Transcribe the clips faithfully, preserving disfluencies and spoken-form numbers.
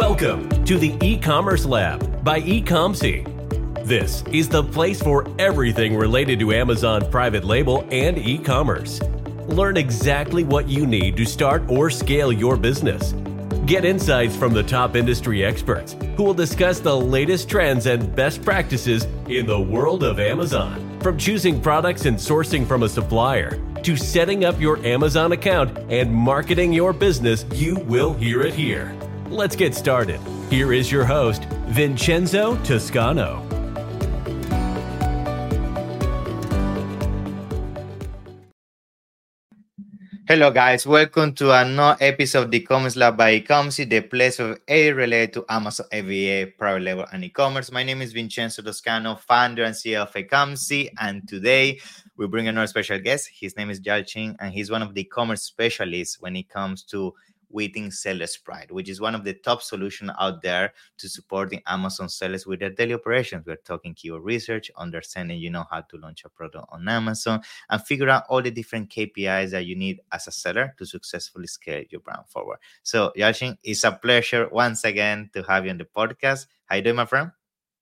Welcome to the E-Commerce Lab by Ecomcy. This is the place for everything related to Amazon private label and e-commerce. Learn exactly what you need to start or scale your business. Get insights from the top industry experts who will discuss the latest trends and best practices in the world of Amazon. From choosing products and sourcing from a supplier to setting up your Amazon account and marketing your business, you will hear it here. Let's get started. Here is your host, Vincenzo Toscano. Hello guys, welcome to another episode of the E-Commerce Lab by Ecomcy, the place of a related to Amazon F B A, private label, and e-commerce. My name is Vincenzo Toscano, founder and C E O of Ecomcy, and today we bring another special guest. His name is Yalchin, and he's one of the e-commerce specialists when it comes to Waiting Sellers Pride, which is one of the top solutions out there to supporting Amazon sellers with their daily operations. We're talking keyword research, understanding, you know, how to launch a product on Amazon, and figure out all the different K P Is that you need as a seller to successfully scale your brand forward. So, Yalchin, it's a pleasure once again to have you on the podcast. How you doing, my friend?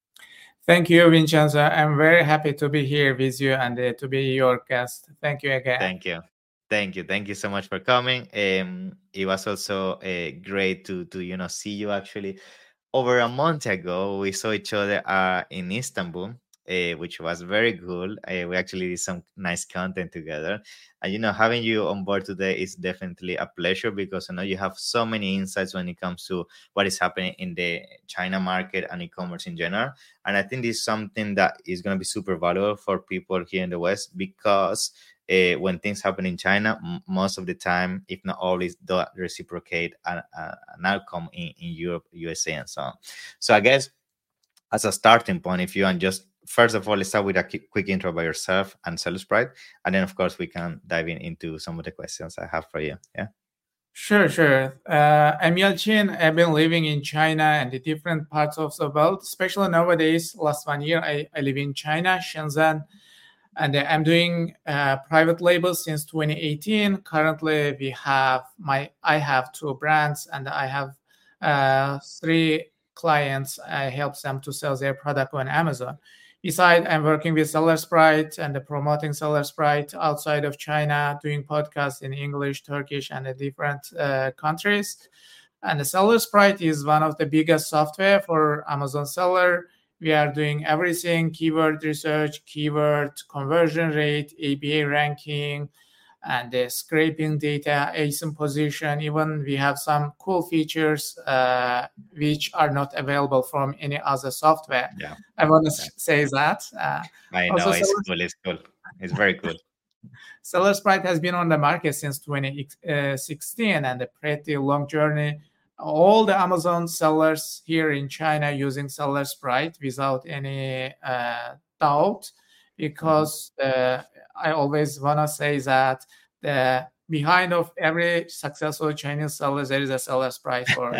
Thank you, Vincenzo. I'm very happy to be here with you and uh, to be your guest. Thank you again. Thank you. Thank you. Thank you so much for coming. Um, it was also uh, great to, to, you know, see you actually. Over a month ago, we saw each other uh, in Istanbul, uh, which was very cool. Uh, we actually did some nice content together. And, you know, having you on board today is definitely a pleasure because I know you have so many insights when it comes to what is happening in the China market and e-commerce in general. And I think this is something that is going to be super valuable for people here in the West because Uh, when things happen in China, m- most of the time, if not always, don't reciprocate an, uh, an outcome in, in Europe, U S A, and so on. So I guess as a starting point, if you want just, first of all, let's start with a quick, quick intro by yourself and Sellers Pride. And then, of course, we can dive in into some of the questions I have for you. Yeah. Sure, sure. Uh, I'm Yalchin. I've been living in China and the different parts of the world, especially nowadays. Last one year, I, I live in China, Shenzhen. And I'm doing uh, private labels since twenty eighteen. Currently, we have my I have two brands, and I have uh, three clients. I help them to sell their product on Amazon. Besides, I'm working with Sellers Pride and promoting Sellers Pride outside of China, doing podcasts in English, Turkish, and the different uh, countries. And the Sellers Pride is one of the biggest software for Amazon seller. We are doing everything, keyword research, keyword conversion rate, A B A ranking, and the scraping data, A S I N position. Even we have some cool features uh, which are not available from any other software. Yeah. I want to Yeah. say that. Uh, I know, also, it's Sellers- cool. It's cool. It's very cool. Sellers Pride has been on the market since twenty sixteen and a pretty long journey. All the Amazon sellers here in China using Sellers Pride without any uh, doubt, because uh, I always want to say that the behind of every successful Chinese seller, there is a Sellers Pride for.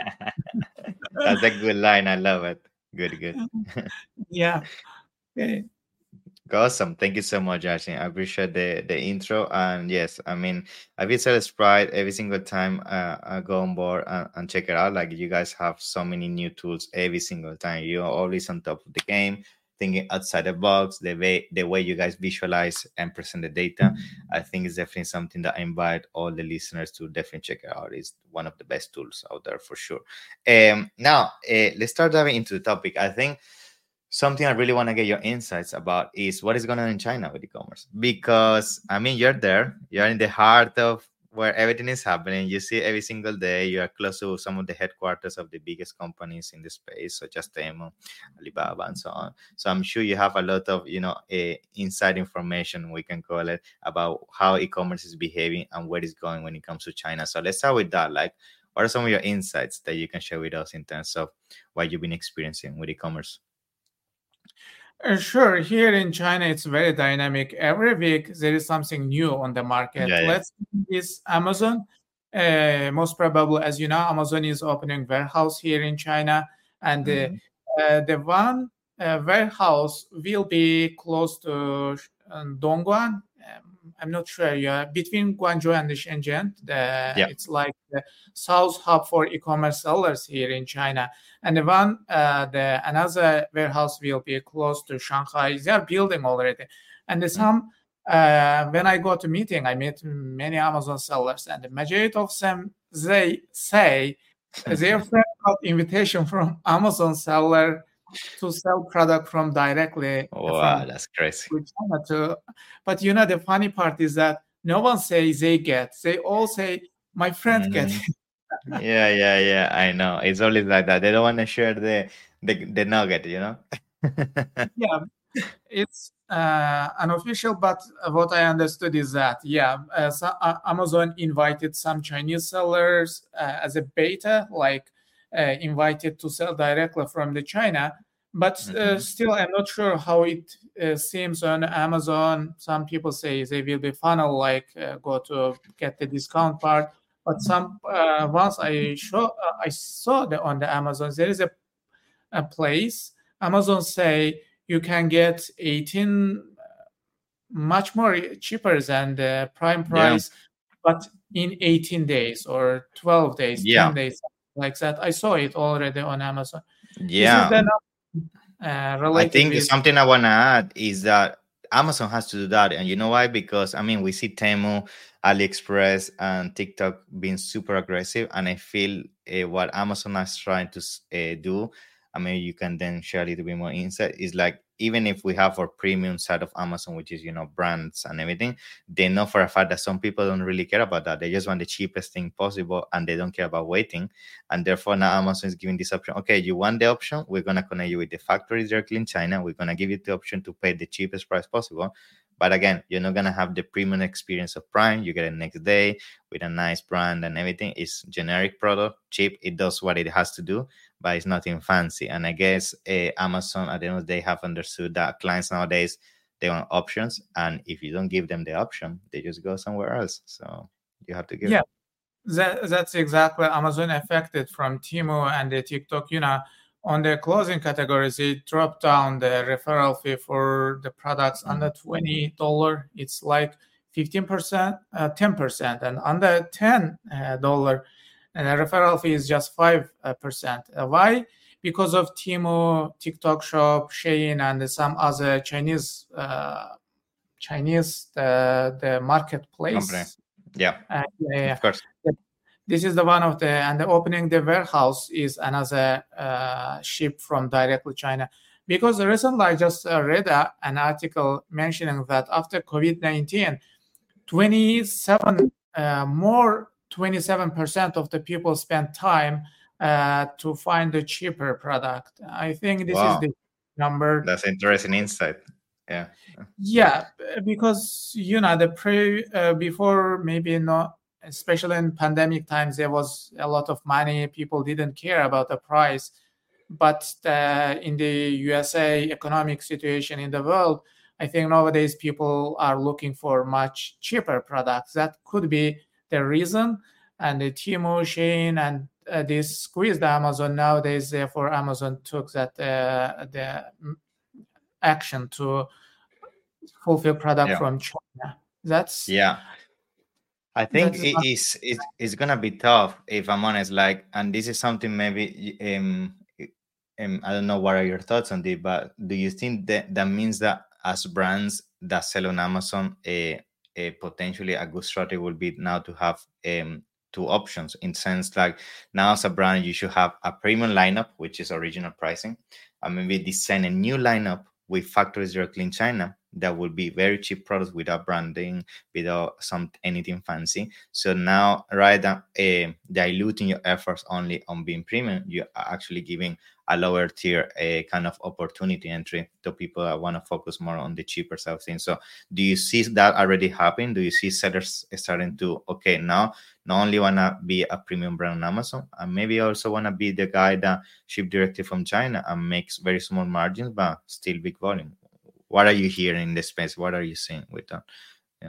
That's a good line. I love it. Good, good. Yeah. Okay. Awesome. Thank you so much, Yashin. I appreciate the, the intro. And yes, I mean, I visit Sprite every single time uh, I go on board and, and check it out. Like, you guys have so many new tools every single time. You're always on top of the game, thinking outside the box, the way, the way you guys visualize and present the data. I think it's definitely something that I invite all the listeners to definitely check it out. It's one of the best tools out there for sure. Um, now, uh, let's start diving into the topic. I think something I really want to get your insights about is what is going on in China with e-commerce. Because, I mean, you're there. You're in the heart of where everything is happening. You see every single day. You are close to some of the headquarters of the biggest companies in the space, such as Temu, Alibaba, and so on. So I'm sure you have a lot of, you know, uh, inside information, we can call it, about how e-commerce is behaving and where it's going when it comes to China. So let's start with that. Like, what are some of your insights that you can share with us in terms of what you've been experiencing with e-commerce? Uh, sure. Here in China, it's very dynamic. Every week, there is something new on the market. Yeah, yeah. Let's is Amazon. Uh, most probably, as you know, Amazon is opening warehouse here in China, and Mhm. uh, uh, the one uh, warehouse will be close to um, Dongguan. Um, I'm not sure. Yeah, between Guangzhou and Shenzhen, the, Yeah. it's like the south hub for e-commerce sellers here in China. And the one, uh, the another warehouse will be close to Shanghai. They are building already. And the some, uh, when I go to meeting, I meet many Amazon sellers, and the majority of them, they say their friend got invitation from Amazon seller to sell product from directly Wow, from that's crazy. China to. But you know, the funny part is that no one says they get. They all say my friend get. Mm. Yeah, yeah, yeah. I know. It's always like that. They don't want to share the the, the nugget, you know? Yeah, it's uh, unofficial, but what I understood is that, yeah, uh, so, uh, Amazon invited some Chinese sellers uh, as a beta, like uh, invited to sell directly from the China. But uh, Mhm. still, I'm not sure how it uh, seems on Amazon. Some people say they will be funnel, like uh, go to get the discount part. But some uh, once I show, uh, I saw the on the Amazon, there is a a place. Amazon say you can get eighteen much more cheaper than the prime Yeah. price, but in eighteen days or twelve days, Yeah. ten days, like that. I saw it already on Amazon. This is Yeah. the uh, I related think with something I want to add is that Amazon has to do that. And you know why? Because I mean, we see Temu, AliExpress, and TikTok being super aggressive. And I feel uh, what Amazon is trying to uh, do, I mean, you can then share a little bit more insight, is like, even if we have our premium side of Amazon, which is, you know, brands and everything, they know for a fact that some people don't really care about that. They just want the cheapest thing possible, and they don't care about waiting. And therefore, now Amazon is giving this option. Okay, you want the option? We're going to connect you with the factories directly in China. We're going to give you the option to pay the cheapest price possible. But again, you're not going to have the premium experience of Prime. You get it next day with a nice brand and everything. It's generic product, cheap. It does what it has to do, but it's nothing fancy. And I guess uh, Amazon, at the end of the day, have understood that clients nowadays, they want options. And if you don't give them the option, they just go somewhere else. So you have to give yeah. it. That, that's exactly Amazon affected from Temu and the TikTok. You know, on the clothing categories, it dropped down the referral fee for the products mm-hmm. under twenty dollars. It's like fifteen percent, uh, ten percent, and under ten dollars, uh, and the referral fee is just five percent. Uh, why? Because of Temu, TikTok Shop, Shein, and some other Chinese uh, Chinese uh, the marketplace. Company. Yeah, uh, yeah, of course. This is the one of the, and the opening the warehouse is another uh, ship from directly China. Because recently I just uh, read a, an article mentioning that after COVID nineteen, twenty-seven uh, more twenty-seven percent of the people spend time uh, to find the cheaper product. I think this wow. is the number. That's interesting insight. Yeah. Yeah, because you know the pre uh, before maybe not. Especially in pandemic times, there was a lot of money. People didn't care about the price. But uh, in the U S A economic situation in the world, I think nowadays people are looking for much cheaper products. That could be the reason. And the Temu, Shein, and uh, this squeezed Amazon nowadays. Therefore, Amazon took that uh, the action to fulfill product yeah. from China. That's yeah. I think it is it, it's gonna be tough, if I'm honest. Like, and this is something maybe um, um I don't know what are your thoughts on this, but do you think that that means that as brands that sell on Amazon, a uh, uh, potentially a good strategy will be now to have um two options, in sense like now as a brand you should have a premium lineup, which is original pricing, and maybe design a new lineup with factories directly in China that will be very cheap products without branding, without some anything fancy. So now, rather than uh, diluting your efforts only on being premium, you're actually giving a lower tier a kind of opportunity entry to people that want to focus more on the cheaper side of things. So do you see that already happening? Do you see sellers starting to, okay, now not only want to be a premium brand on Amazon, and maybe also want to be the guy that ship directly from China and makes very small margins, but still big volume? What are you hearing in this space? What are you seeing with that? Yeah.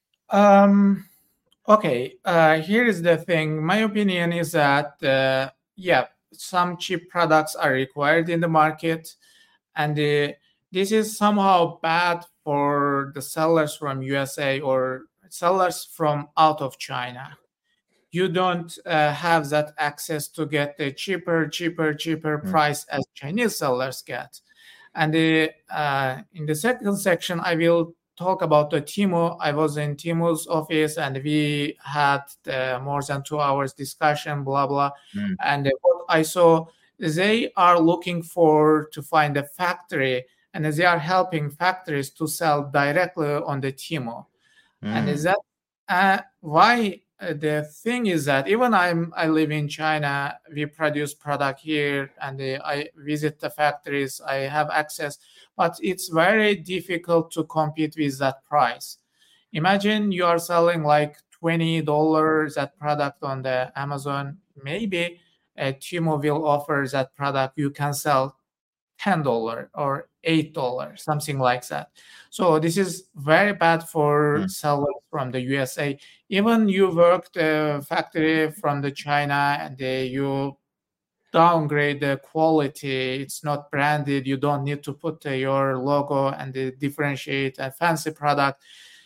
Um. Okay. Uh, here is the thing. My opinion is that uh, yeah, some cheap products are required in the market, and the this is somehow bad for the sellers from U S A or sellers from out of China. You don't uh, have that access to get the cheaper, cheaper, cheaper Mm. price as Chinese sellers get. And the, uh, in the second section, I will talk about the Temu. I was in Temu's office and we had the more than two hours discussion, blah, blah. Mm. And what I saw, they are looking for to find a factory and they are helping factories to sell directly on the Temu. Mm. And is that uh, why uh, the thing is that even I'm I live in China, we produce product here, and uh, I visit the factories, I have access, but it's very difficult to compete with that price. Imagine you are selling like twenty dollars that product on the Amazon. Maybe uh, Temu will offer that product you can sell ten dollars or eight dollars, something like that. So this is very bad for Mm. sellers from the U S A. Even you work the factory from the China and they, you downgrade the quality, it's not branded, you don't need to put uh, your logo and uh, differentiate a fancy product.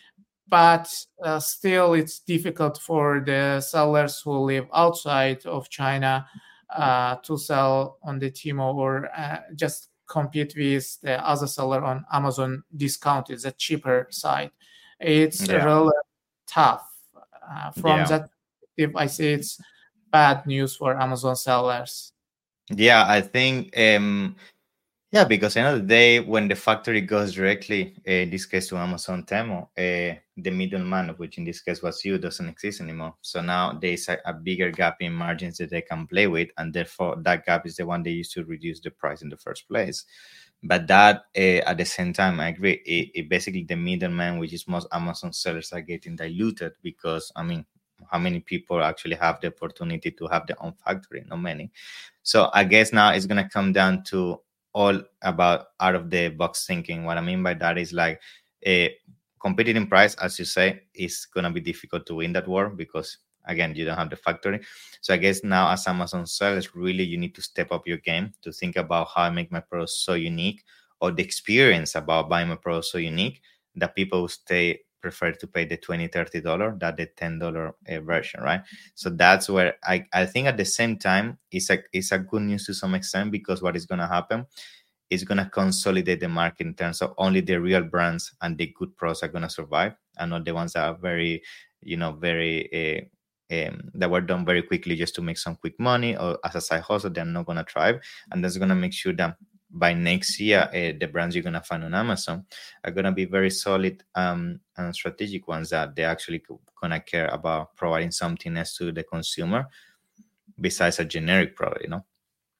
But uh, still, it's difficult for the sellers who live outside of China uh, to sell on the Temu or uh, just compete with the other seller on Amazon discounted, the cheaper side. It's Yeah. really tough. Uh, from Yeah. that perspective, I say it's bad news for Amazon sellers. Yeah, I think um yeah, because end of the day, when the factory goes directly, uh, in this case to Amazon Temo, uh, the middleman, which in this case was you, doesn't exist anymore. So now there's a, a bigger gap in margins that they can play with, and therefore that gap is the one they use to reduce the price in the first place. But that, uh, at the same time, I agree. It, it basically the middleman, which is most Amazon sellers, are getting diluted because I mean, how many people actually have the opportunity to have their own factory? Not many. So I guess now it's gonna come down to all about out of the box thinking. What I mean by that is like a competing in price, as you say, is gonna be difficult to win that war because again you don't have the factory. So I guess now as Amazon sellers, really you need to step up your game to think about how I make my product so unique, or the experience about buying my product so unique that people will stay prefer to pay the twenty dollars, thirty dollars than the ten dollars uh, version, right? So that's where I, I think at the same time, it's a, it's a good news to some extent, because what is going to happen is going to consolidate the market in terms of only the real brands and the good products are going to survive, and not the ones that are very, you know, very, uh, um, that were done very quickly just to make some quick money or as a side hustle. They're not going to thrive. And that's going to make sure that by next year, uh, the brands you're going to find on Amazon are going to be very solid um, and strategic ones that they're actually going to care about providing something else to the consumer besides a generic product, you know?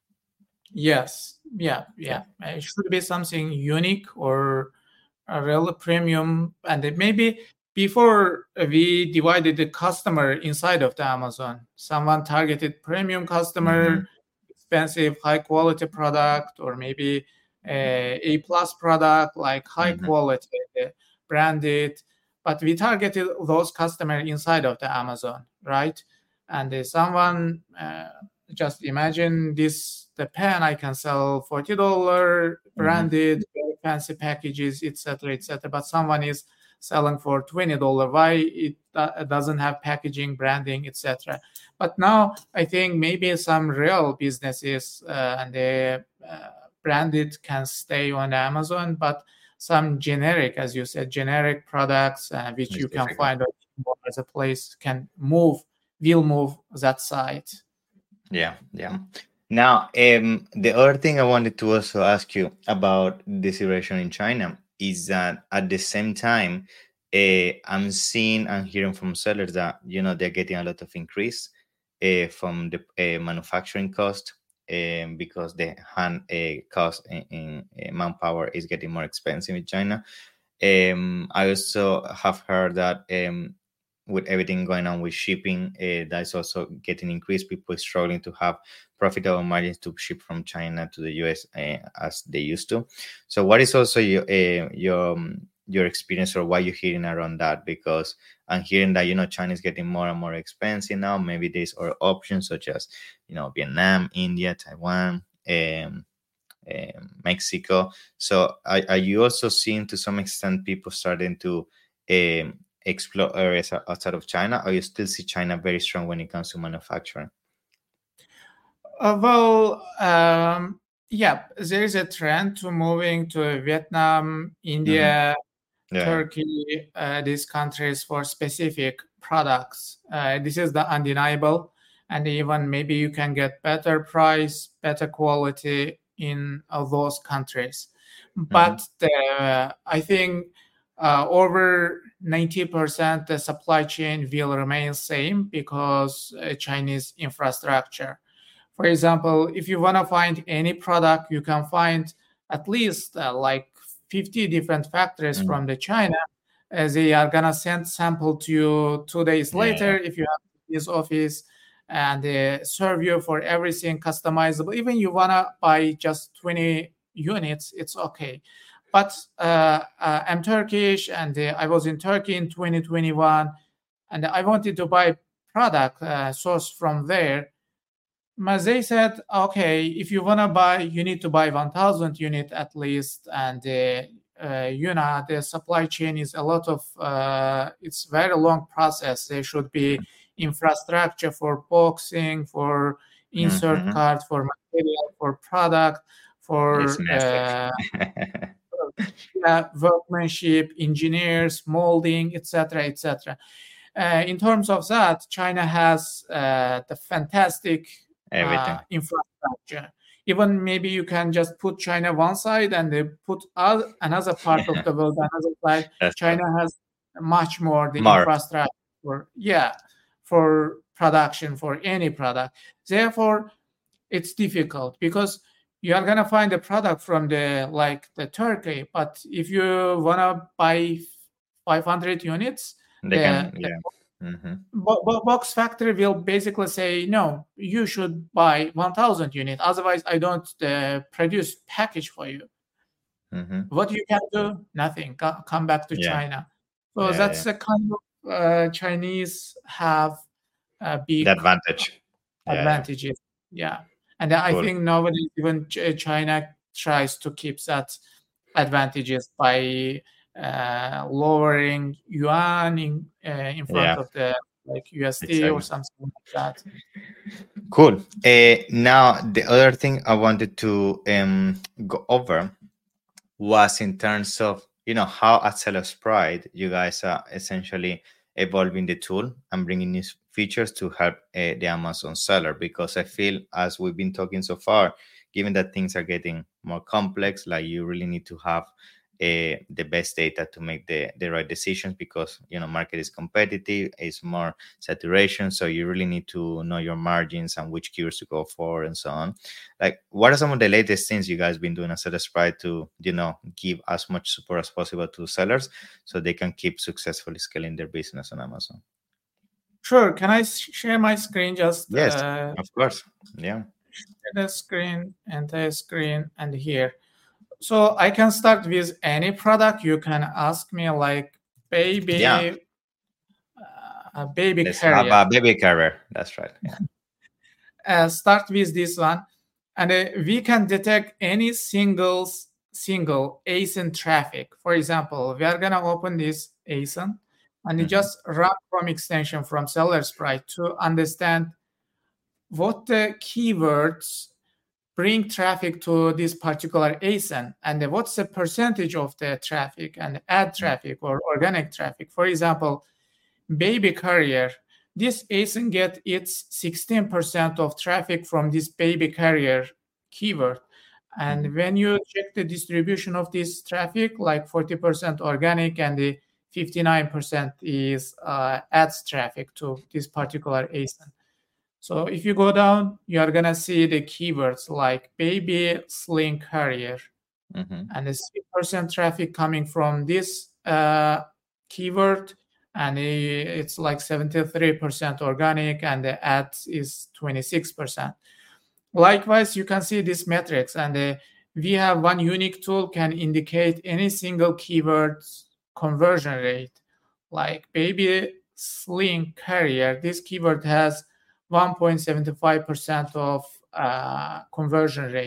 Yes. Yeah. Yeah. It should be something unique or a real premium. And it maybe before we divided the customer inside of the Amazon, someone targeted premium customer, Mhm. expensive, high quality product, or maybe a A plus product, like high Mhm. quality, uh, branded. But we targeted those customers inside of the Amazon, right? And uh, someone uh, just imagine this, the pen I can sell forty dollars, branded, very fancy packages, et cetera, et cetera. But someone is selling for twenty dollars. Why it uh, doesn't have packaging, branding, et cetera. But now I think maybe some real businesses uh, and the uh, branded can stay on Amazon, but some generic, as you said, generic products uh, which It's you can difficult. find on as a place can move, will move that side. Yeah, yeah. Now, um, the other thing I wanted to also ask you about the situation in China is that at the same time, uh, I'm seeing and hearing from sellers that you know they're getting a lot of increase uh, from the uh, manufacturing cost, um, because the hand uh, cost in, in uh, manpower is getting more expensive in China. Um, I also have heard that um, with everything going on with shipping, uh, that's also getting increased. People struggling to have profitable margins to ship from China to the U S uh, as they used to. So, what is also your uh, your um, your experience, or what you're hearing around that? Because I'm hearing that you know China is getting more and more expensive now. Maybe there's other options such as you know Vietnam, India, Taiwan. Um, um, Mexico. So are, are you also seeing to some extent people starting to um, explore areas o- outside of China, or you still see China very strong when it comes to manufacturing? Uh, well, um, yeah, there is a trend to moving to Vietnam, India, Yeah. Turkey, uh, these countries for specific products. Uh, this is the undeniable, and even maybe you can get better price, better quality in uh, those countries. But the, I think uh, over ninety percent the supply chain will remain same because uh, Chinese infrastructure. For example, if you want to find any product, you can find at least uh, like fifty different factories Mhm. from the China. As they are gonna send sample to you two days Yeah. later if you have this office, and they serve you for everything customizable. Even you wanna buy just twenty units, it's okay. But uh, uh, I'm Turkish, and uh, I was in Turkey in twenty twenty-one, and I wanted to buy product uh, sourced from there. But they said, okay, if you want to buy, you need to buy one thousand unit at least. And, uh, uh, you know, the supply chain is a lot of, uh, it's very long process. There should be infrastructure for boxing, for insert Mhm. card, for material, for product, It's for massive. uh, yeah, workmanship, engineers, molding, et cetera, et cetera. Uh, in terms of that, China has uh, the fantastic Everything. uh, infrastructure. Even maybe you can just put China one side and they put oth- another part of the world another side. That's true. China has much more the More. infrastructure for, yeah, for production for any product. Therefore, it's difficult because you are gonna find a product from the like the Turkey, but if you wanna buy five hundred units, They the, can, the yeah. hmm bo- bo- box factory will basically say no, you should buy one thousand unit, otherwise I don't uh, produce package for you. hmm What you can do? Nothing. Co- come back to Yeah. China. So Yeah, that's yeah. the kind of uh, Chinese have a The big advantage. Yeah, yeah. advantages. Yeah. And I Cool. think nowadays even Ch- China tries to keep that advantages by uh, lowering yuan in uh, in front Yeah, of the like U S D or exactly. something like that. Cool. Uh, now, the other thing I wanted to um, go over was in terms of, you know, how at Sellers Pride, you guys are essentially evolving the tool and bringing new features to help uh, the Amazon seller. Because I feel, as we've been talking so far, given that things are getting more complex, like you really need to have uh, the best data to make the, the right decisions, because, you know, market is competitive, it's more saturation, so you really need to know your margins and which keywords to go for and so on. Like, what are some of the latest things you guys been doing at Sellers Pride to, you know, give as much support as possible to sellers so they can keep successfully scaling their business on Amazon? Sure. Can I s- share my screen? Just Yes, uh, of course. Yeah. share the screen, entire screen, and here. So I can start with any product. You can ask me like baby, Yeah. uh, a baby Let's have carrier. a baby carrier. That's right. Yeah. Uh, start with this one, and uh, we can detect any singles single A S I N traffic. For example, we are gonna open this A S I N and you Mhm. just run from extension from Sellers Pride to understand what the keywords bring traffic to this particular A S I N and what's the percentage of the traffic and ad traffic or organic traffic. For example, baby carrier, this A S I N get its sixteen percent of traffic from this baby carrier keyword. And Mhm. when you check the distribution of this traffic, like forty percent organic and the fifty-nine percent is uh, ads traffic to this particular A S I N. So if you go down, you are gonna see the keywords like baby sling carrier, Mhm. and the six percent traffic coming from this uh, keyword, and it's like seventy-three percent organic, and the ads is twenty-six percent. Likewise, you can see this metrics, and uh, we have one unique tool can indicate any single keyword's conversion rate, like baby sling carrier. This keyword has one point seven five percent of uh, conversion rate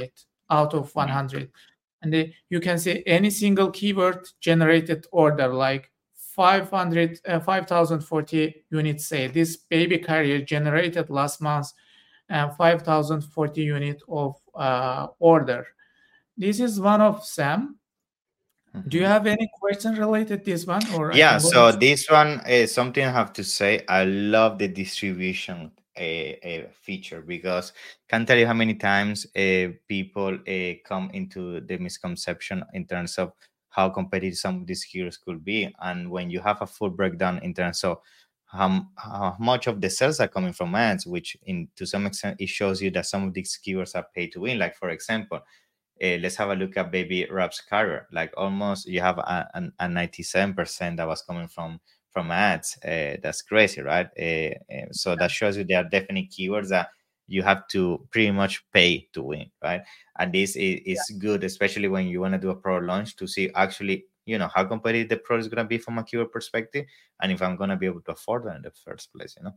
out of one hundred. And then you can see any single keyword generated order like five hundred, uh, five thousand forty units sale. This baby carrier generated last month uh, five thousand forty unit of uh, order. This is one of them. Mm-hmm. Do you have any question related to this one? Or yeah, so to- this one is something I have to say. I love the distribution a, a feature, because can't tell you how many times uh, people uh, come into the misconception in terms of how competitive some of these keywords could be. And when you have a full breakdown in terms of how, how much of the sales are coming from ads, which in to some extent it shows you that some of these keywords are pay to win. Like for example, uh, let's have a look at baby wraps carrier. Like almost you have a, a, a ninety-seven percent that was coming from from ads. Uh, that's crazy, right? Uh, uh, so that shows you there are definitely keywords that you have to pretty much pay to win, right? And this is, is yeah. good, especially when you want to do a product launch, to see actually, you know, how competitive the product is going to be from a keyword perspective, and if I'm going to be able to afford that in the first place, you know.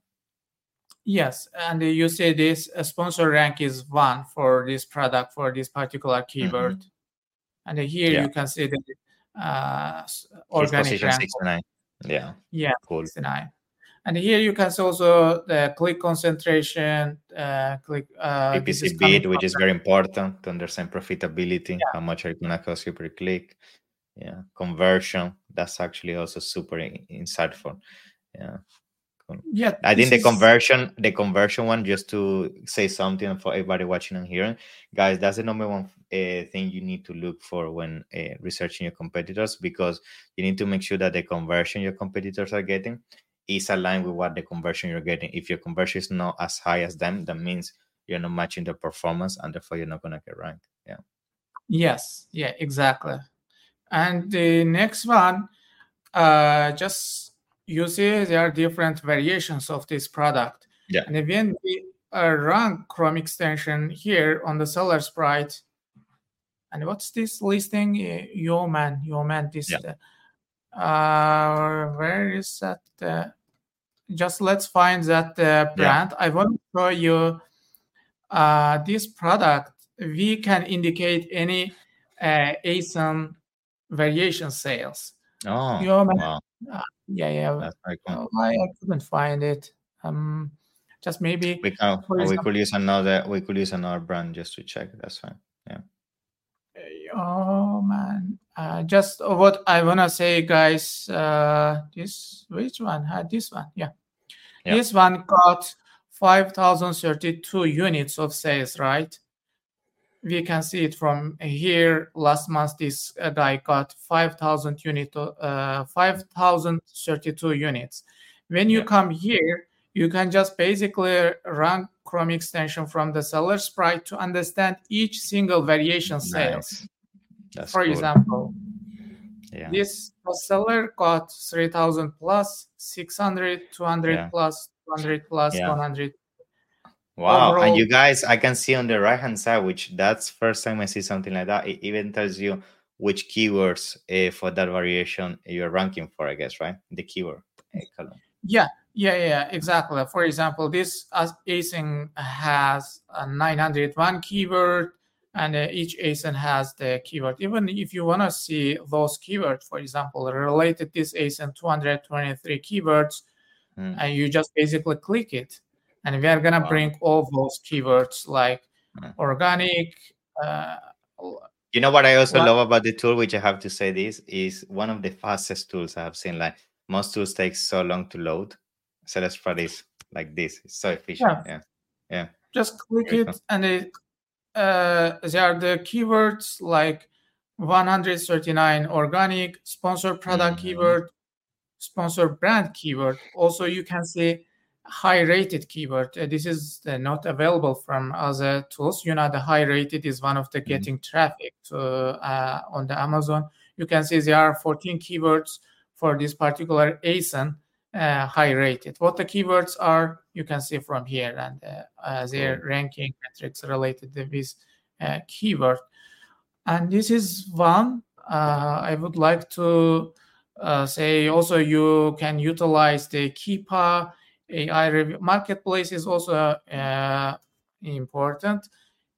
Yes, and you say this uh, sponsor rank is one for this product, for this particular keyword. Mm-hmm. And here yeah. you can see the uh, organic rank. sixty-nine. Yeah. Yeah, cool. sixty-nine. And here you can see also the click concentration, uh, click uh, P P C bid, which is very important to understand profitability. Yeah. How much are you gonna cost you per click? Yeah, conversion. That's actually also super in- insightful. Yeah. Yeah, I think the is... conversion, the conversion one, just to say something for everybody watching and hearing, guys, that's the number one uh, thing you need to look for when uh, researching your competitors, because you need to make sure that the conversion your competitors are getting is aligned with what the conversion you're getting. If your conversion is not as high as them, that means you're not matching the performance, and therefore you're not going to get ranked. Yeah. Yes. Yeah. Exactly. And the next one, uh, just. You see there are different variations of this product. Yeah. And when we uh, run Chrome extension here on the seller sprite, and what's this listing? Yeoman, Yeoman, this. Yeah. Uh, where is that? Uh, just let's find that uh, brand. Yeah. I want to show you uh, this product. We can indicate any uh, A S I N variation sales. Oh, Yeoman. wow. Uh, yeah, yeah. That's very cool. I, I couldn't find it. Um, just maybe we can. Or we could use another. We could use another brand just to check. That's fine. Yeah. Oh man. Uh, just what I wanna say, guys. Uh, this which one had this one? Yeah. yeah. This one got five thousand thirty-two units of sales, right? We can see it from here. Last month, this guy got five thousand unit, uh, five thousand thirty-two units. When you yeah. come here, you can just basically run Chrome extension from the seller sprite to understand each single variation sales. Nice. For cool. example, yeah. this seller got three thousand plus, six hundred, two hundred yeah. plus, two hundred plus, yeah. one hundred. Wow. Overall, and you guys, I can see on the right hand side, which that's first time I see something like that. It even tells you which keywords uh, for that variation you're ranking for, I guess, right? The keyword uh, column. Yeah, yeah, yeah, exactly. For example, this A S I N has a nine hundred one keyword, and uh, each A S I N has the keyword. Even if you want to see those keywords, for example, related this A S I N two hundred twenty-three keywords, mm. and you just basically click it. And we are going to wow. bring all those keywords like yeah. organic. Uh, you know what I also what? love about the tool, which I have to say this, is one of the fastest tools I have seen. Like most tools take so long to load. So let's try this like this. It's so efficient. Yeah. Yeah. yeah. Just click Very it cool. and it, uh, there are the keywords like one hundred thirty-nine organic, sponsor product mm-hmm. keyword, sponsor brand keyword. Also, you can see high rated keyword. Uh, this is uh, not available from other tools. You know, the high rated is one of the getting mm-hmm. traffic to, uh, on the Amazon. You can see there are fourteen keywords for this particular A S I N uh, high rated. What the keywords are, you can see from here, and uh, uh, their cool. ranking metrics related to this uh, keyword. And this is one uh, I would like to uh, say also you can utilize the Keepa A I review marketplace is also uh, important.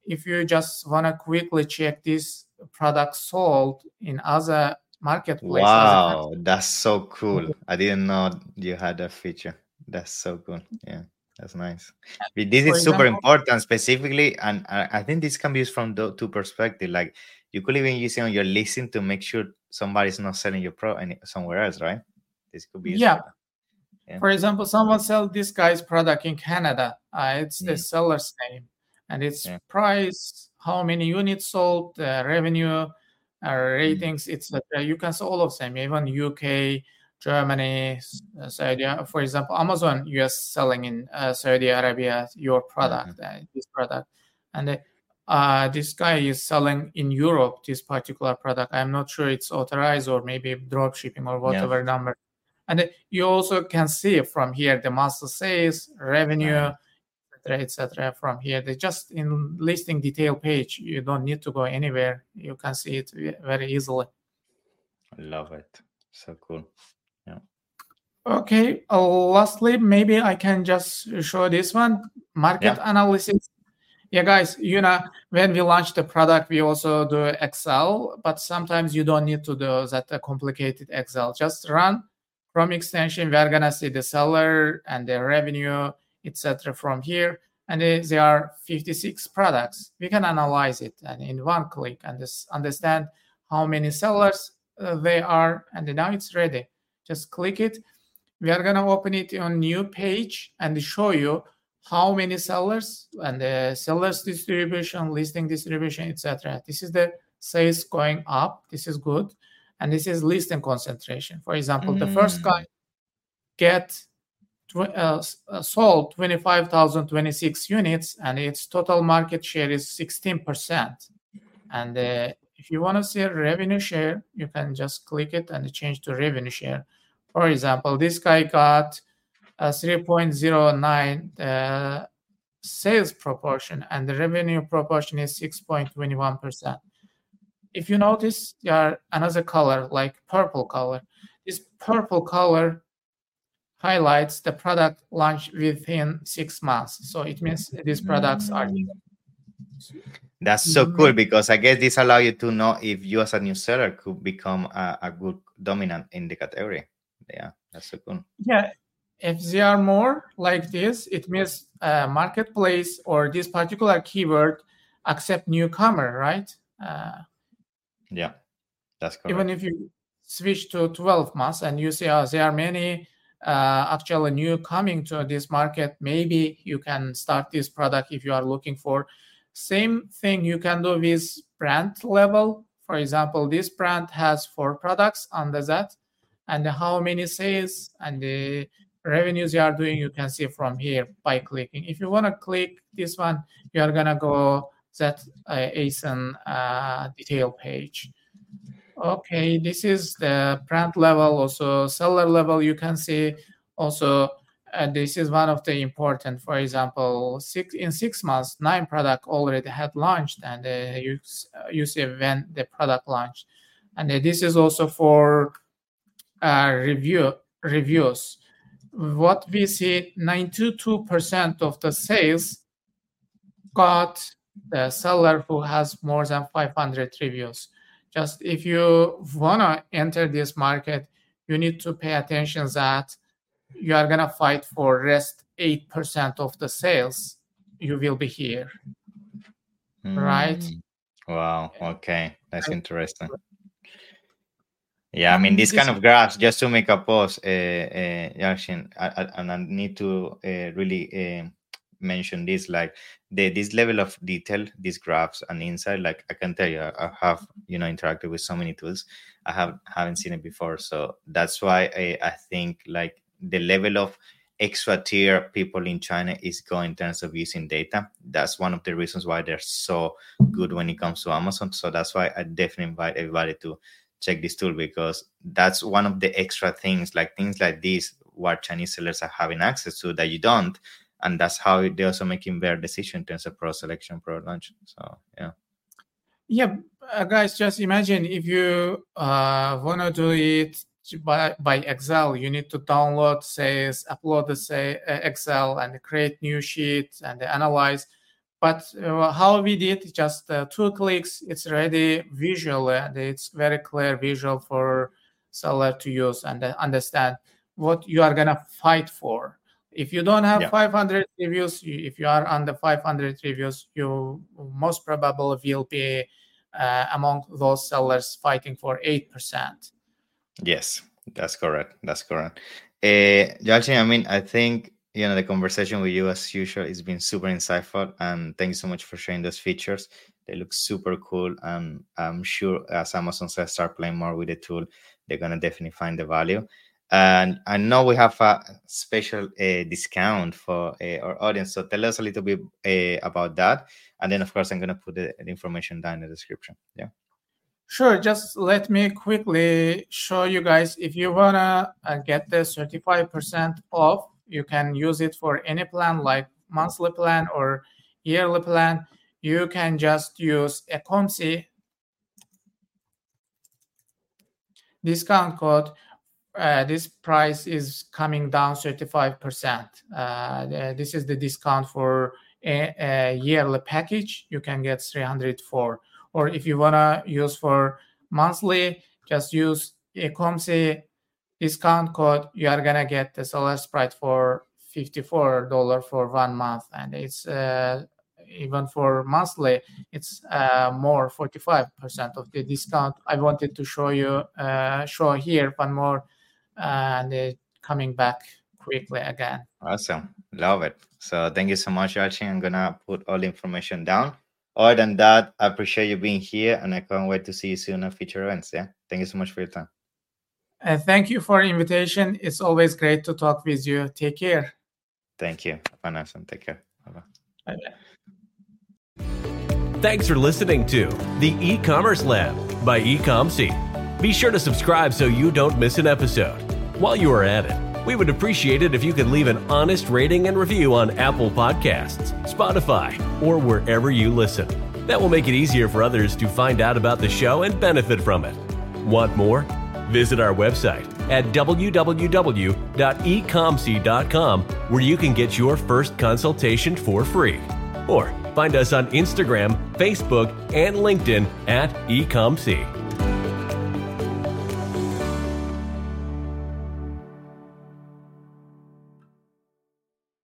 if you just want to quickly check this product sold in other marketplace, wow, that's so cool. I didn't know you had that feature. That's so cool. Yeah, that's nice. This for is super example, important specifically, and I, I think this can be used from the two perspectives. Like you could even use it on your listing to make sure somebody's not selling your pro any somewhere else, right? This could be used yeah. for that. Yeah. For example, someone sell this guy's product in Canada. Uh, it's the Mm. seller's name and its Yeah. price, how many units sold, uh, revenue, uh, ratings, et cetera. You can see all of them, even U K, Germany, S- uh, Saudi. For example, Amazon U S selling in uh, Saudi Arabia your product, uh, this product, and uh, uh, this guy is selling in Europe this particular product. I'm not sure it's authorized or maybe drop shipping or whatever number. And you also can see from here the master sales, revenue, Right. et cetera, et cetera. From here, they just in listing detail page. You don't need to go anywhere. You can see it ve- very easily. I love it. So cool. Yeah. Okay. Uh, lastly, maybe I can just show this one market Yeah. analysis. Yeah, guys, you know, when we launch the product, we also do Excel, but sometimes you don't need to do that uh, complicated Excel. Just run Chrome extension. We're gonna see the seller and the revenue, et cetera from here. And uh, there are fifty-six products. We can analyze it and in one click and just understand how many sellers uh, they are. And now it's ready. Just click it. We are gonna open it on new page and show you how many sellers and the sellers distribution, listing distribution, et cetera. This is the sales going up. This is good. And this is listing concentration. For example, the first guy get tw- uh, uh, sold twenty-five thousand twenty-six units and its total market share is sixteen percent. And uh, if you want to see a revenue share, you can just click it and change to revenue share. For example, this guy got a three point zero nine uh, sales proportion and the revenue proportion is six point two one percent. If you notice, there are another color like purple color. This purple color highlights the product launched within six months. So it means these products are. That's so cool because I guess this allows you to know if you as a new seller could become a, a good dominant in the category. Yeah, that's so cool. Yeah, if there are more like this, it means uh, marketplace or this particular keyword accept newcomer, right? Uh, yeah, that's correct. Even if you switch to twelve months and you see uh, there are many uh, actually new coming to this market, maybe you can start this product if you are looking for. Same thing you can do with brand level. For example, this brand has four products under that, and how many sales and the revenues you are doing, you can see from here by clicking. If you want to click this one, you are gonna go that uh, A S I N uh, detail page. Okay, this is the brand level, also seller level. You can see also uh, this is one of the important. For example, six in six months, nine product already had launched, and uh, you uh, you see when the product launched, and uh, this is also for uh, review reviews. What we see, ninety-two percent of the sales got the seller who has more than five hundred reviews. Just if you want to enter this market, you need to pay attention that you are going to fight for rest eight percent of the sales. You will be here. Mm. Right? Wow. Okay. That's interesting. Yeah, I mean, this kind of graphs, just to make a pause, uh, uh, Yarshin, I, I, and I need to uh, really uh, mention this, like the this level of detail, these graphs and insight, like I can tell you, I, I have, you know, interacted with so many tools. I have, haven't seen it before. So that's why I, I think like the level of extra tier people in China is going in terms of using data. That's one of the reasons why they're so good when it comes to Amazon. So that's why I definitely invite everybody to check this tool, because that's one of the extra things, like things like this, what Chinese sellers are having access to that you don't. And that's how they're also making their decision in terms of pro selection, pro launch. So, yeah. Yeah, uh, guys, just imagine if you uh, want to do it by, by Excel, you need to download, say, upload the say, uh, Excel and create new sheets and analyze. But uh, how we did, just uh, two clicks, it's ready visually, and it's very clear visual for seller to use and uh, understand what you are gonna fight for. If you don't have yeah. five hundred reviews, if you are under five hundred reviews, you most probably will be uh, among those sellers fighting for eight percent. Yes, that's correct. That's correct. Uh, Yalcin, I mean, I think, you know, the conversation with you as usual has been super insightful, and thank you so much for sharing those features. They look super cool, and I'm sure as Amazon says, start playing more with the tool, they're going to definitely find the value. And I know we have a special uh, discount for uh, our audience. So tell us a little bit uh, about that. And then, of course, I'm going to put the, the information down in the description. Yeah. Sure. Just let me quickly show you guys. If you want to uh, get the thirty-five percent off, you can use it for any plan, like monthly plan or yearly plan. You can just use Ecomcy discount code. Uh, this price is coming down thirty-five percent. Uh, this is the discount for a, a yearly package. You can get three hundred four. Or if you want to use for monthly, just use Ecomcy discount code. You are going to get the Seller Sprite for fifty-four dollars for one month. And it's uh, even for monthly, it's uh, more forty-five percent of the discount. I wanted to show you, uh, show here one more. And uh, coming back quickly again. Awesome. Love it. So thank you so much, Yalcin. I'm going to put all the information down. Other than that, I appreciate you being here, and I can't wait to see you soon at future events. Yeah. Thank you so much for your time. Uh, thank you for the invitation. It's always great to talk with you. Take care. Thank you. Have a nice one. Take care. Bye-bye. Bye-bye. Thanks for listening to the E-Commerce Lab by Ecomcy. Be sure to subscribe so you don't miss an episode. While you are at it, we would appreciate it if you could leave an honest rating and review on Apple Podcasts, Spotify, or wherever you listen. That will make it easier for others to find out about the show and benefit from it. Want more? Visit our website at w w w dot ecomcy dot com, where you can get your first consultation for free. Or find us on Instagram, Facebook, and LinkedIn at Ecomcy.